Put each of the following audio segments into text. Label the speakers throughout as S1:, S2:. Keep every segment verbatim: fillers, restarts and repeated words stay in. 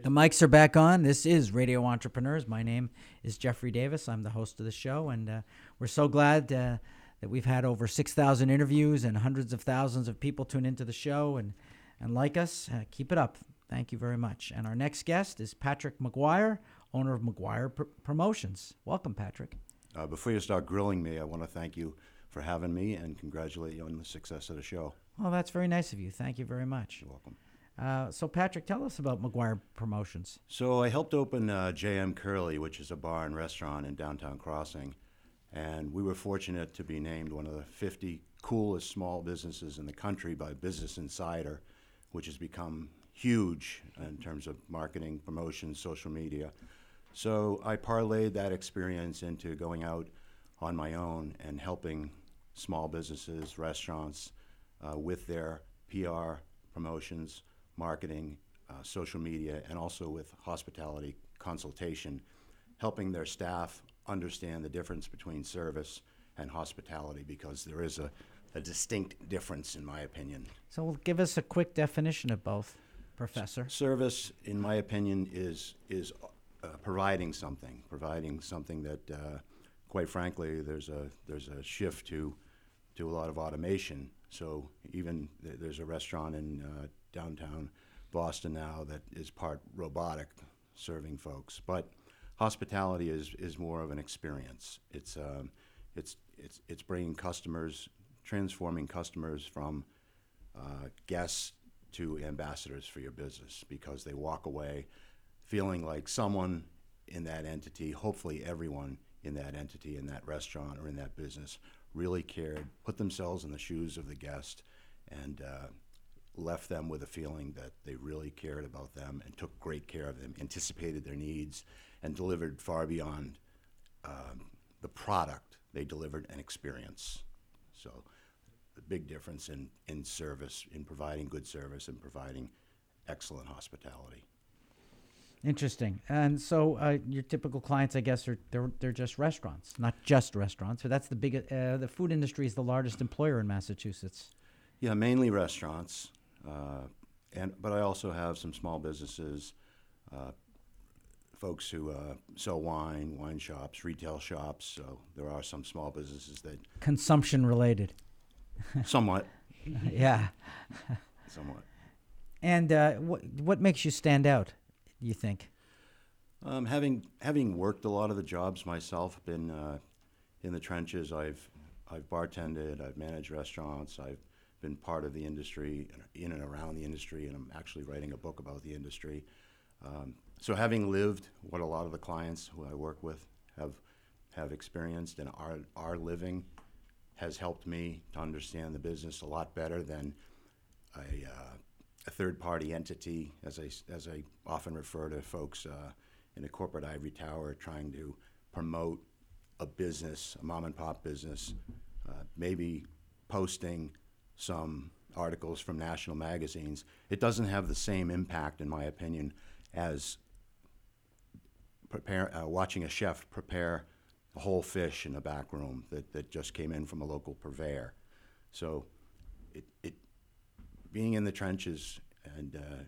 S1: The mics are back on. This is Radio Entrepreneurs. My name is Jeffrey Davis. I'm the host of the show, and uh, we're so glad uh, that we've had over six thousand interviews and hundreds of thousands of people tune into the show and, and like us. Uh, keep it up. Thank you very much. And our next guest is Patrick McGuire, owner of McGuire Pr- Promotions. Welcome, Patrick.
S2: Uh, before you start grilling me, I want to thank you for having me and congratulate you on the success of the show.
S1: Well, that's very nice of you. Thank you very much.
S2: You're welcome.
S1: Uh, so, Patrick, tell us about McGuire Promotions.
S2: So I helped open uh, J M Curley, which is a bar and restaurant in downtown Crossing, and we were fortunate to be named one of the fifty coolest small businesses in the country by Business Insider, which has become huge in terms of marketing, promotion, social media. So I parlayed that experience into going out on my own and helping small businesses, restaurants, uh, with their P R, promotions, marketing, uh, social media, and also with hospitality consultation, helping their staff understand the difference between service and hospitality, because there is a, a distinct difference, in my opinion.
S1: So, give us a quick definition of both, Professor.
S2: S- service, in my opinion, is is uh, providing something, providing something that, uh, quite frankly, there's a there's a shift to to a lot of automation. So even th- there's a restaurant in uh, downtown Boston now that is part robotic, serving folks. But hospitality is is more of an experience. It's um, it's it's it's bringing customers, transforming customers from uh, guests to ambassadors for your business, because they walk away feeling like someone in that entity, hopefully everyone in that entity, in that restaurant or in that business, really cared, put themselves in the shoes of the guest, and uh, left them with a feeling that they really cared about them and took great care of them, anticipated their needs, and delivered far beyond um, the product. They delivered an experience. So the big difference in, in service, in providing good service and providing excellent hospitality.
S1: Interesting. And so, uh, your typical clients, I guess, are they're they're just restaurants, not just restaurants. So that's the big. Uh, the food industry is the largest employer in Massachusetts.
S2: Yeah, mainly restaurants, uh, and but I also have some small businesses, uh, folks who uh, sell wine, wine shops, retail shops. So there are some small businesses that
S1: Consumption related.
S2: somewhat,
S1: Yeah.
S2: somewhat.
S1: And uh, what what makes you stand out, you think?
S2: Um, having having worked a lot of the jobs myself, been uh, in the trenches. I've I've bartended, I've managed restaurants, I've been part of the industry, in and around the industry, and I'm actually writing a book about the industry. Um, so having lived what a lot of the clients who I work with have have experienced and are are living, has helped me to understand the business a lot better than a, uh, a third-party entity, as I, as I often refer to folks uh, in a corporate ivory tower trying to promote a business, a mom-and-pop business, uh, maybe posting some articles from national magazines. It doesn't have the same impact, in my opinion, as prepare, uh, watching a chef prepare a whole fish in a back room that, that just came in from a local purveyor. So it, it being in the trenches and uh,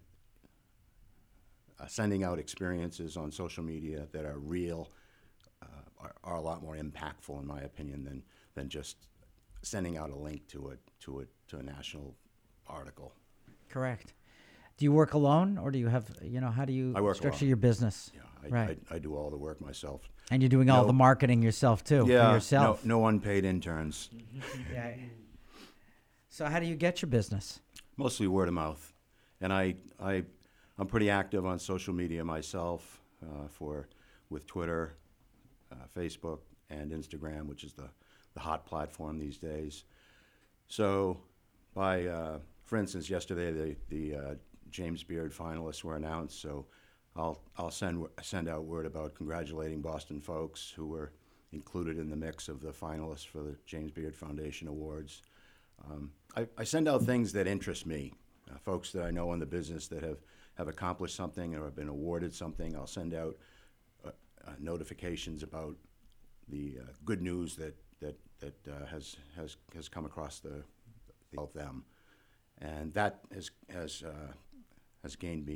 S2: uh, sending out experiences on social media that are real uh, are, are a lot more impactful, in my opinion, than than just sending out a link to a to a to a national article.
S1: Correct. Do you work alone, or do you have, you know, how do you
S2: I work
S1: structure
S2: alone.
S1: your business?
S2: Yeah, I,
S1: Right.
S2: I, I do all the work myself.
S1: And you're doing all
S2: No.
S1: the marketing yourself too,
S2: Yeah,
S1: for yourself.
S2: no, no unpaid interns.
S1: Yeah. So how do you get your business?
S2: Mostly word of mouth, and I I I'm pretty active on social media myself, uh, for with Twitter, uh, Facebook, and Instagram, which is the the hot platform these days. So, by uh, for instance, yesterday the the uh, James Beard finalists were announced. So, I'll I'll send send out word about congratulating Boston folks who were included in the mix of the finalists for the James Beard Foundation Awards. Um, I, I send out things that interest me, uh, folks that I know in the business that have, have accomplished something or have been awarded something. I'll send out uh, uh, notifications about the uh, good news that that that uh, has has has come across the, the of them, and that has has uh, has gained me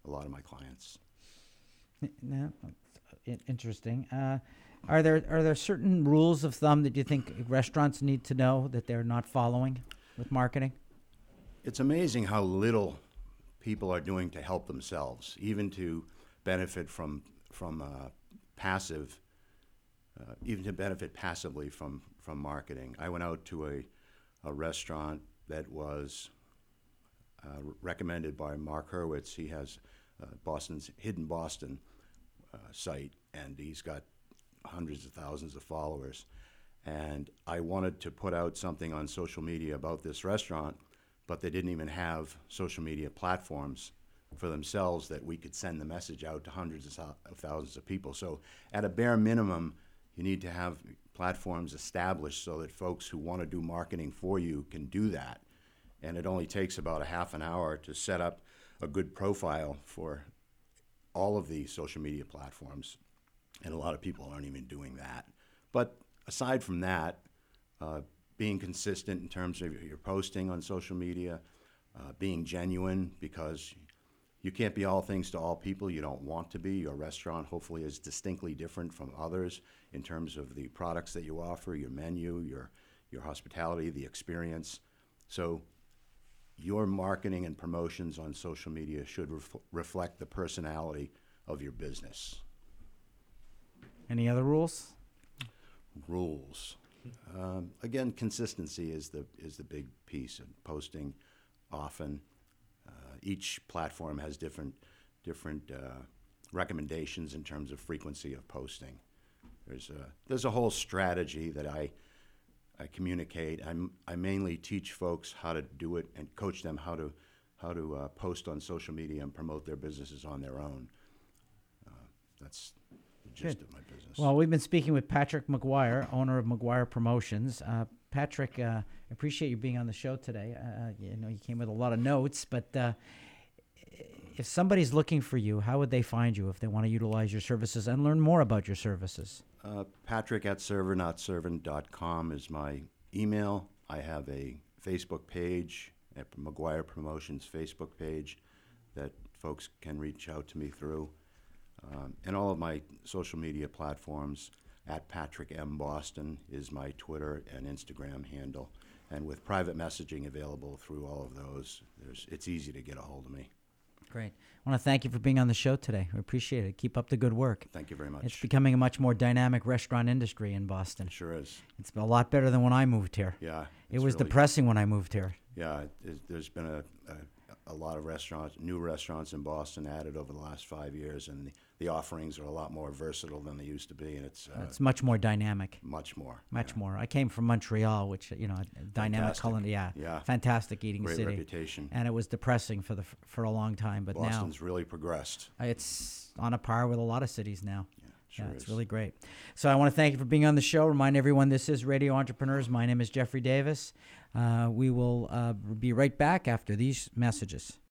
S2: a lot of my clients.
S1: No, i- interesting. Uh, are there are there certain rules of thumb that you think restaurants need to know that they're not following with marketing?
S2: It's amazing how little people are doing to help themselves, even to benefit from from uh, passive, uh, even to benefit passively from from marketing. I went out to a a restaurant that was uh, recommended by Mark Hurwitz. He has uh, Boston's Hidden Boston uh, site, and he's got hundreds of thousands of followers. And I wanted to put out something on social media about this restaurant, but they didn't even have social media platforms for themselves that we could send the message out to hundreds of thou- of thousands of people. So at a bare minimum, you need to have platforms established so that folks who want to do marketing for you can do that. And it only takes about a half an hour to set up a good profile for all of the social media platforms. And a lot of people aren't even doing that. But aside from that, uh, being consistent in terms of your posting on social media, uh, being genuine, because you can't be all things to all people. You don't want to be. Your restaurant hopefully is distinctly different from others in terms of the products that you offer, your menu, your your hospitality, the experience. So your marketing and promotions on social media should ref- reflect the personality of your business.
S1: Any other rules?
S2: Rules. Um, again, consistency is the is the big piece, and posting often. Uh, each platform has different different uh, recommendations in terms of frequency of posting. There's a there's a whole strategy that I I communicate. I'm, I mainly teach folks how to do it and coach them how to how to uh, post on social media and promote their businesses on their own. Uh, that's the gist
S1: Good.
S2: of my business.
S1: Well, we've been speaking with Patrick McGuire, owner of McGuire Promotions. Uh, Patrick, uh, appreciate you being on the show today. Uh, you know, you came with a lot of notes, but uh, if somebody's looking for you, how would they find you if they want to utilize your services and learn more about your services?
S2: Uh, Patrick at server not servant dot com is my email. I have a Facebook page, at McGuire Promotions Facebook page, that folks can reach out to me through. Um, and all of my social media platforms, at Patrick M. Boston is my Twitter and Instagram handle. And with private messaging available through all of those, there's, it's easy to get a hold of me.
S1: Great. I want to thank you for being on the show today. We appreciate it. Keep up the good work.
S2: Thank you very much.
S1: It's becoming a much more dynamic restaurant industry in Boston.
S2: It sure is.
S1: It's a lot better than when I moved here.
S2: Yeah.
S1: It
S2: it's
S1: was
S2: really-
S1: depressing when I moved here.
S2: Yeah, it, it, there's been a, a, a lot of restaurants, new restaurants in Boston added over the last five years, and the, the offerings are a lot more versatile than they used to be, and it's uh,
S1: It's much more dynamic.
S2: much more.
S1: Much
S2: yeah.
S1: more. I came from Montreal, which, you know, a dynamic
S2: Fantastic.
S1: culinary, yeah,
S2: Yeah.
S1: fantastic eating
S2: Great
S1: city.
S2: reputation.
S1: And it was depressing for the for a long time, but
S2: Boston's really progressed.
S1: now it's on a par with a lot of cities now.
S2: Yeah, sure
S1: yeah, it's
S2: is.
S1: really great. So I want to thank you for being on the show. Remind everyone this is Radio Entrepreneurs. My name is Jeffrey Davis. Uh, we will uh, be right back after these messages.